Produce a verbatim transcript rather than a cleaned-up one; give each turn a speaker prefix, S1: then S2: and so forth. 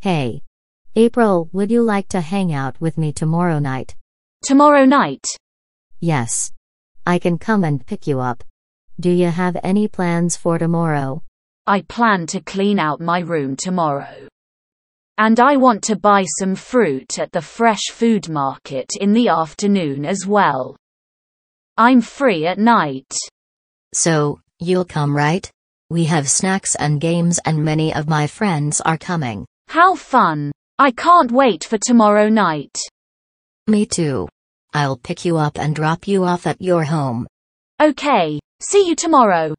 S1: Hey, April, would you like to hang out with me tomorrow night?
S2: Tomorrow night?
S1: Yes. I can come and pick you up. Do you have any plans for tomorrow?
S2: I plan to clean out my room tomorrow. And I want to buy some fruit at the fresh food market in the afternoon as well. I'm free at night.
S1: So, you'll come, right? We have snacks and games and many of my friends are coming.
S2: How fun! I can't wait for tomorrow night.
S1: Me too. I'll pick you up and drop you off at your home.
S2: Okay, see you tomorrow.